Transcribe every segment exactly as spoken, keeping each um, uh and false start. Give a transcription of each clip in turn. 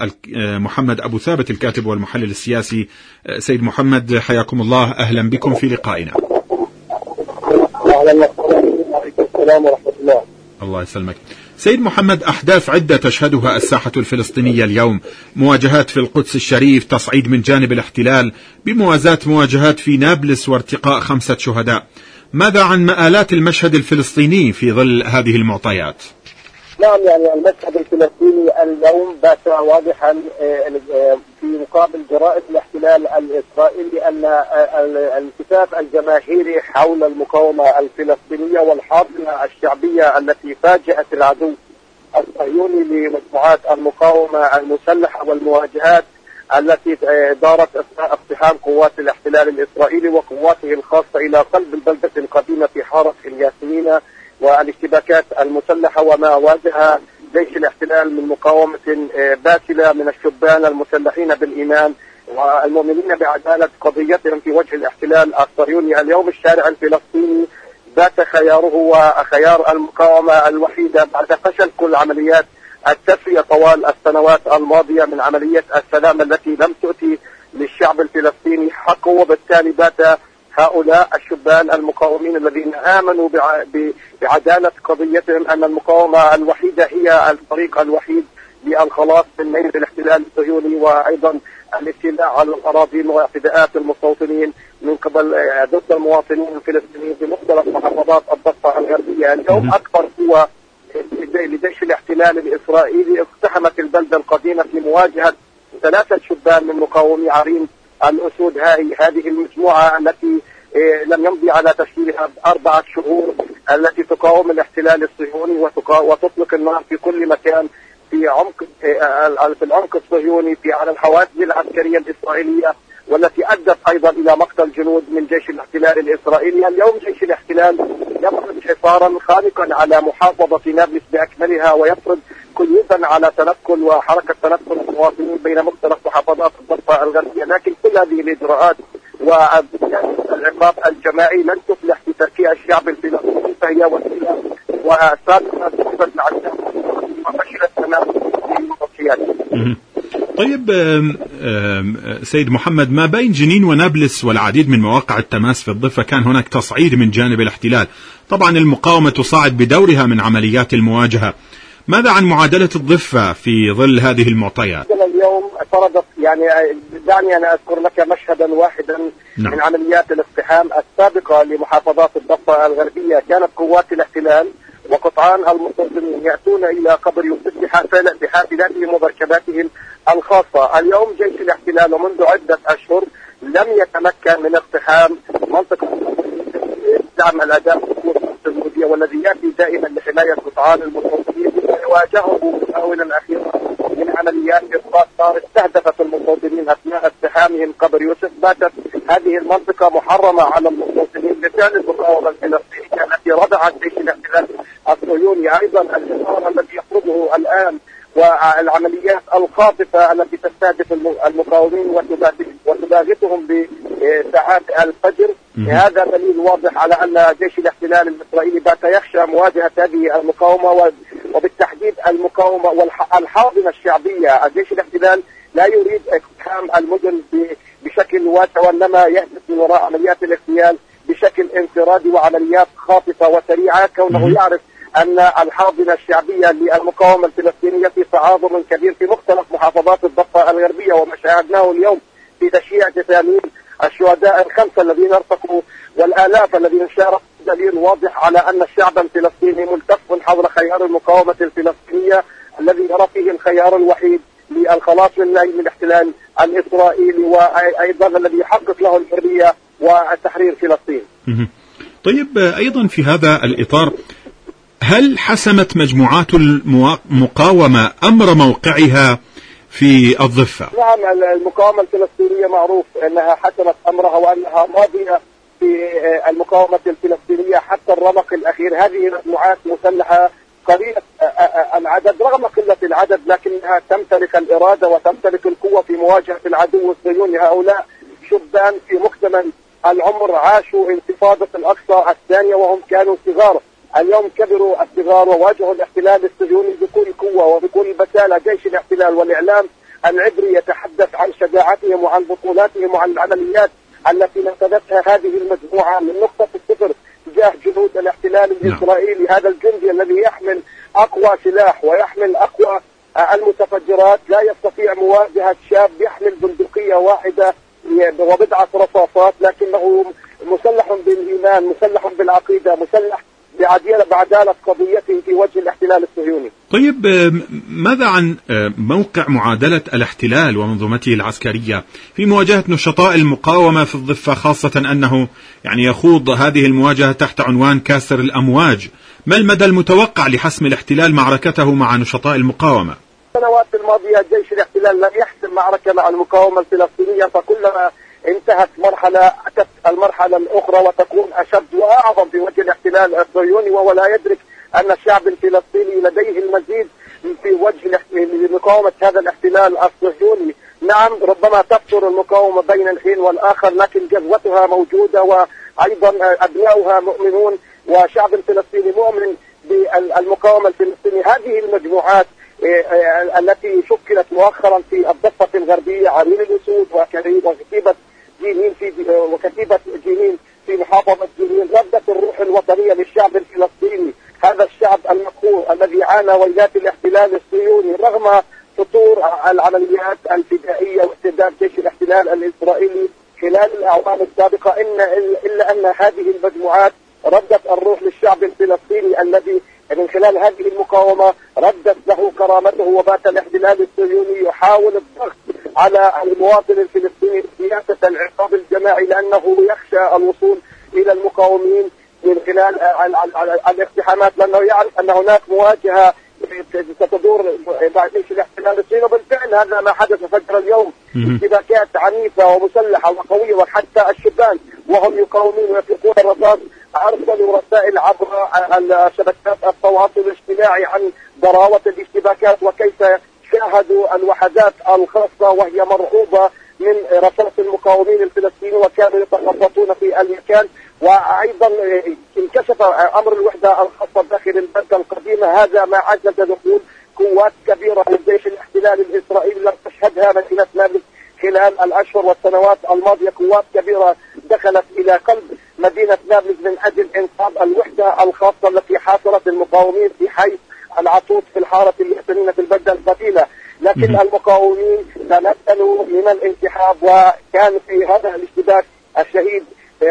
محمد أبو ثابت الكاتب والمحلل السياسي. سيد محمد حياكم الله، أهلا بكم في لقائنا. أهلا وعليكم السلام ورحمة الله. الله يسلمك. سيد محمد، أحداث عدة تشهدها الساحة الفلسطينية اليوم، مواجهات في القدس الشريف، تصعيد من جانب الاحتلال بموازاة مواجهات في نابلس وارتقاء خمسة شهداء. ماذا عن مآلات المشهد الفلسطيني في ظل هذه المعطيات؟ نعم، يعني المشهد الفلسطيني اليوم بات واضحا في مقابل جرائم الاحتلال الإسرائيلي أن الالتفاف الجماهيري حول المقاومة الفلسطينية والحاضنة الشعبية التي فاجأت العدو الصهيوني لمجموعات المقاومة المسلحة والمواجهات التي دارت أثناء اقتحام قوات الاحتلال الإسرائيلي وقواته الخاصة إلى قلب البلدة القديمة في حارة الياسمين، والاشتباكات المسلحة وما واجه جيش الاحتلال من مقاومة باسلة من الشبان المسلحين بالإيمان والمؤمنين بعدالة قضيتهم في وجه الاحتلال الصهيوني. اليوم الشارع الفلسطيني بات خياره وخيار المقاومة الوحيدة بعد فشل كل عمليات التسوية طوال السنوات الماضية من عملية السلام التي لم تؤتي للشعب الفلسطيني حقه، وبالتالي بات هؤلاء الشبان المقاومين الذين آمنوا بعدالة قضيتهم أن المقاومة الوحيدة هي الطريق الوحيد للخلاص من نيل الاحتلال الصهيوني، وأيضا الاستيلاء على الأراضي واعتداءات المستوطنين من قبل ضد المواطنين الفلسطينيين في مختلف محافظات الضفة الغربية. اليوم أكبر قوة لجيش الاحتلال الإسرائيلي اقتحمت البلدة القديمة في مواجهة ثلاثة شبان من مقاومي عرين الأسود. هذه المجموعة التي لم يمضي على تشكيلها أربعة شهور، التي تقاوم الاحتلال الصهيوني وتطلق النار في كل مكان في عمق في العمق الصهيوني في على الحوادث العسكرية الإسرائيلية، والتي أدت أيضا إلى مقتل جنود من جيش الاحتلال الإسرائيلي. اليوم جيش الاحتلال يفرض حصارا خانقا على محافظة نابلس بأكملها، ويفرض قيودا على تنقل وحركة تنقل المواطنين بين مختلف محافظات الضفة الغربية. لكن كل هذه الإجراءات والعقاب الجماعي لن تفلح في تركيع الشعب الفلسطيني، فهي وسيلة وسابقة تحدث العداء وفشلت تماما في الموضوعيات. طيب سيد محمد، ما بين جنين ونابلس والعديد من مواقع التماس في الضفة كان هناك تصعيد من جانب الاحتلال. طبعا المقاومة تصاعد بدورها من عمليات المواجهة. ماذا عن معادلة الضفة في ظل هذه المعطيات؟ اليوم فرضت يعني دعني أنا أذكر لك مشهدا واحدا. نعم. من عمليات الاقتحام السابقة لمحافظات الضفة الغربية، كانت قوات الاحتلال وقطعان المستوطنين يأتون إلى قبر يوسف بحافلاتهم ومركباتهم الخاصة. اليوم جيش الاحتلال ومنذ عدة أشهر لم يتمكن من اقتحام منطقة دعم الأداء السعودية، والذي يأتي دائما لحماية قطعان المستوطنين يواجهه آونة أخيرا من عمليات إسقاط صار استهدفت المستوطنين أثناء اقتحامهم قبر يوسف. باتت هذه المنطقة محرمة على المستوطنين لفعل المقاومة الفلسطينية التي ردعت جيش الاحتلال الصهيوني. أيضا الحصار الذي يفرضه الآن والعمليات الخاطفة التي تستهدف المقاومين وتباغتهم بساعات الفجر، هذا دليل واضح على أن جيش الاحتلال الإسرائيلي بات يخشى مواجهة هذه المقاومة، وبالتحديد المقاومة والحاضنة الشعبية. الجيش الاحتلال لا يريد اقتحام المدن بشكل واسع، وإنما يهدف من وراء عمليات الاغتيال بشكل انفرادي وعمليات خاطفة وسريعة، كونه يعرف أن الحاضنة الشعبية للمقاومة الفلسطينية في تعاظم كبير في مختلف محافظات الضفة الغربية. وما شاهدناه اليوم في تشييع جثامين الشهداء الخمسة الذين ارتقوا والآلاف الذين شاركوا دليل واضح على أن الشعب الفلسطيني ملتف حول خيار المقاومة الفلسطينية الذي يرى فيه الخيار الوحيد للخلاص من الاحتلال الإسرائيلي، وأيضا الذي يحقق له الحرية وتحرير فلسطين. طيب أيضا في هذا الإطار، هل حسمت مجموعات المقاومة أمر موقعها في الضفة؟ نعم، المقاومة الفلسطينية معروف أنها حسمت أمرها وأنها ماضية في المقاومة الفلسطينية حتى الرمق الأخير. هذه مجموعات مسلحة قليلة العدد رغم قلة العدد، لكنها تمتلك الإرادة وتمتلك القوة في مواجهة العدو الصهيوني. هؤلاء شبان في مقتبل العمر عاشوا انتفاضة الأقصى الثانية وهم كانوا صغار. اليوم كبروا الصغار وواجهوا الاحتلال الصهيوني بكل قوة وبكل بسالة. جيش الاحتلال والإعلام العبري يتحدث عن شجاعتهم وعن بطولاتهم وعن العمليات التي نفذتها هذه المجموعة من نقطة الصفر تجاه جنود الاحتلال الإسرائيلي. هذا الجندي الذي يحمل أقوى سلاح ويحمل أقوى المتفجرات لا يستطيع مواجهة شاب يحمل بندقية واحدة وبضعة رصاصات، لكنه مسلح بالإيمان، مسلح بالعقيدة، مسلح بعدالة قضيته في وجه الاحتلال الصهيوني. طيب ماذا عن موقع معادلة الاحتلال ومنظومته العسكرية في مواجهة نشطاء المقاومة في الضفة، خاصة أنه يعني يخوض هذه المواجهة تحت عنوان كاسر الأمواج؟ ما المدى المتوقع لحسم الاحتلال معركته مع نشطاء المقاومة؟ السنوات الماضية جيش الاحتلال لم يحسم معركة مع المقاومة الفلسطينية، فكلما انتهت مرحلة أتت المرحلة الأخرى وتكون أشد وأعظم في وجه الاحتلال الصهيوني، وهو لا يدرك أن الشعب الفلسطيني لديه المزيد في وجه مقاومة هذا الاحتلال الصهيوني. نعم ربما تفتر المقاومة بين الحين والآخر، لكن جذوتها موجودة وأيضا أبناؤها مؤمنون وشعب الفلسطيني مؤمن بالمقاومة الفلسطينية. هذه المجموعات التي شكلت مؤخرا في الضفة الغربية، عرين الأسود وكتيبة جنين في وكتيبة جنين في محافظة جنين، ردت الروح الوطنية للشعب الفلسطيني، هذا الشعب المقهور الذي عانى ويلات الاحتلال الصهيوني رغم فطور العمليات الفدائية واستهداف جيش الاحتلال الإسرائيلي خلال الأعوام السابقة. إن إلا أن هذه المجموعات ردت الروح للشعب الفلسطيني الذي من خلال هذه المقاومة ردت له كرامته، وبات الاحتلال الصهيوني يحاول الضغط على المواطن الفلسطيني بسياسة العقاب الجماعي، لأنه يخشى الوصول إلى المقاومين من خلال الاقتحامات، لأنه يعرف أن هناك مواجهة ستدور بعد جيش الاحتلال الصهيوني. وبالفعل هذا ما حدث فجر اليوم، اشتباكات عنيفة ومسلحة وقوية، وحتى الشبان وهم يقاومون ويطلقون الرصاص أرسلوا رسائل عبر شبكات التواصل الاجتماعي عن ضراوة الاشتباكات وكيف شاهدوا الوحدات الخاصة وهي مرعوبة من رصاص المقاومين الفلسطينيين وكانوا يتخبطون في المكان. وأيضا انكشف أمر الوحدة الخاصة داخل البلدة القديمة، هذا ما عجز دخول قوات كبيرة من جيش الاحتلال الإسرائيلي لم تشهدها مدينة نابلس خلال الأشهر والسنوات الماضية. قوات كبيرة دخلت إلى قلب مدينة نابلس من أجل إنقاذ الوحدة الخاصة التي حاصرت المقاومين في حي العطوط في الحارة الياسمينة في البلدة القديمة، لكن المقاومين تمكنوا من الانسحاب. وكان في هذا الاشتباك الشهيد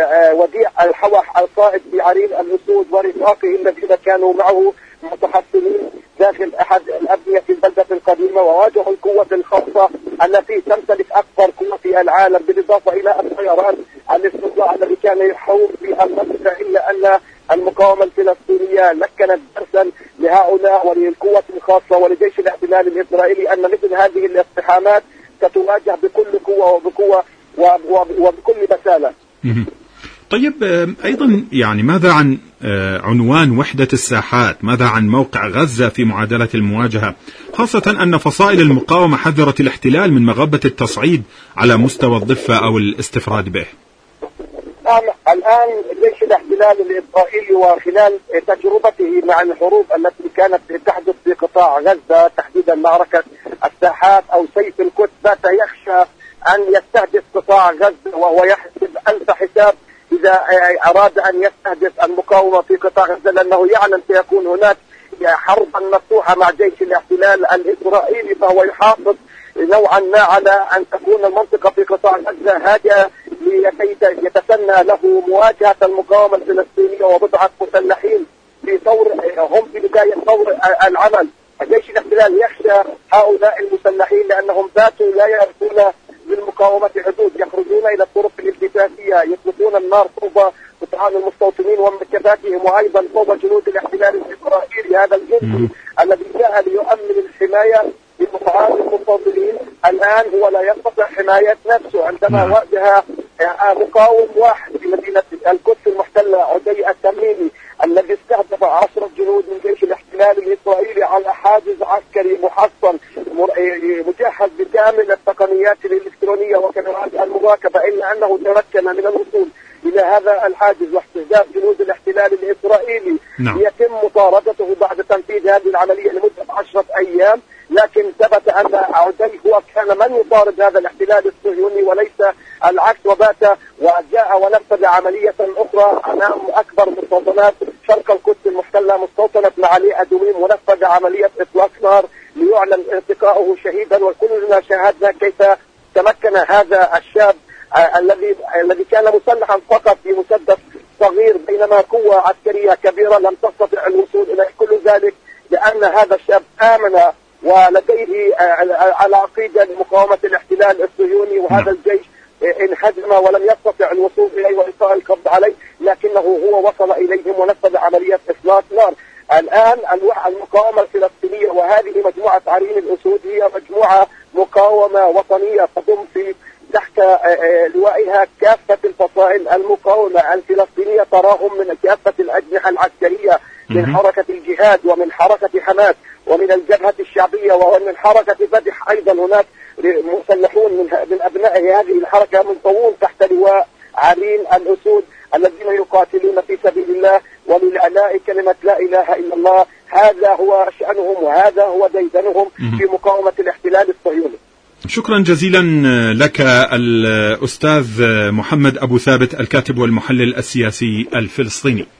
وديع الحوح القائد في عرين الأسود ورفاقه الذين كانوا معه متحصنين داخل أحد الأبنية في البلدة القديمة، وواجهوا القوة الخاصة التي تمتلك أكبر قوة في العالم، بالإضافة إلى الطيران الاستطلاع الذي كان يحوم في المنطقة. إلا أن المقاومة الفلسطينية مكنت درسا لهؤلاء وللقوة الخاصة ولجيش الاحتلال الإسرائيلي أن مثل هذه الاقتحامات ستواجه بكل قوة وبقوة وبكل بسالة. طيب أيضا يعني ماذا عن عنوان وحدة الساحات؟ ماذا عن موقع غزة في معادلة المواجهة، خاصة أن فصائل المقاومة حذرت الاحتلال من مغبة التصعيد على مستوى الضفة أو الاستفراد به؟ نعم الآن جيش الاحتلال الإسرائيلي وخلال تجربته مع الحروب التي كانت تحدث في قطاع غزة تحديدا معركة الساحات أو سيف القدس بات يخشى أن يستهدف قطاع غزة، وهو يحسب ألف حساب إذا أراد أن يستهدف المقاومة في قطاع غزة، لأنه يعلم سيكون هناك حربا مفتوحة مع جيش الاحتلال الإسرائيلي، فهو يحافظ نوعا ما على أن تكون المنطقة في قطاع غزة هادئة لكي يتسنى له مواجهة المقاومة الفلسطينية وبضعة مسلحين في ثور هم في بداية ثور العمل. جيش الاحتلال يخشى هؤلاء المسلحين لأنهم باتوا لا يعرفون للمقاومة حدود، يخرجون إلى الطرق الالتفاتية، يطلقون النار فوق قطعان المستوطنين ومركباتهم وأيضا فوق جنود الاحتلال الإسرائيلي. هذا الجندي الذي جاء ليؤمن الحماية لقطعان المستوطنين الآن هو لا يستطيع حماية نفسه عندما واجه مقاوم واحد في مدينة القدس المحتلة عدي التميمي الذي استهدف عشرة جنود من جيش الاحتلال الإسرائيلي على حاجز عسكري محصن مجهز بكامل التقنيات الإلكترونية وكاميرات المراقبة، إلا أنه تمكن من الوصول إلى هذا الحاجز واحتجاز جنود الاحتلال الإسرائيلي. نعم. يتم مطاردته بعد تنفيذ هذه العملية لمدة عشرة أيام، لكن ثبت أن عدي هو كان من يطارد هذا الاحتلال الصهيوني وليس العكس، وبات وجاء ونفذ عملية أخرى أمام أكبر مستوطنات شرق القدس المحتلة، مستوطنة معالي أدوميم، ونفذ عملية إطلاق نار ليعلن ارتقاؤه شهيدا. وكلنا شاهدنا كيف تمكن هذا الشاب الذي الذي كان مسلحا فقط بمسدس صغير، بينما قوة عسكرية كبيرة لم تستطع الوصول إليه. كل ذلك لأن هذا الشاب آمن ولديه العقيدة لمقاومة الاحتلال الصهيوني، وهذا الجيش انهزم ولم يستطع الوصول إليه وإلقاء القبض عليه، لكنه هو وصل إليهم ونفذ عملية إطلاق نار. الآن المقاومة الفلسطينية وهذه مجموعة عرين الأسود هي مجموعة مقاومة وطنية تضم في تحت لوائها كافة الفصائل المقاومة الفلسطينية، تراهم من كافة الأجنحة العسكرية، من حركة الجهاد ومن حركة حماس ومن الجبهة الشعبية ومن حركة فتح. أيضا هناك مسلحون من من أبناء هذه الحركة منضوون تحت لواء عرين الأسود الذين يقاتلون في سبيل الله ولإعلاء كلمة لا إله إلا الله. هذا هو شأنهم وهذا هو ديدنهم في مقاومة الاحتلال الصهيوني. شكرا جزيلا لك الأستاذ محمد أبو ثابت، الكاتب والمحلل السياسي الفلسطيني.